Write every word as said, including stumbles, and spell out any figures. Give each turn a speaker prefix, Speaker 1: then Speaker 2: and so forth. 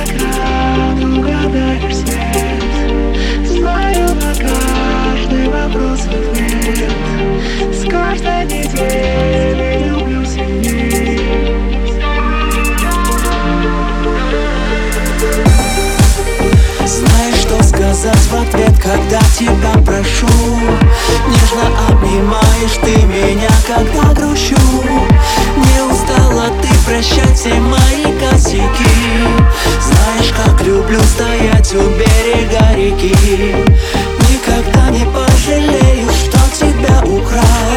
Speaker 1: экран угадаешь свет. Знаю на каждый вопрос ответ. С каждой недели люблю сильнее.
Speaker 2: Знаешь, что сказать в ответ, когда тебя прошу. Нежно обнимаешь ты меня, когда грущу. Не устала ты прощать все мои косяки. Знаешь, как люблю стоять у берега реки. Никогда не пожалею, что тебя украл.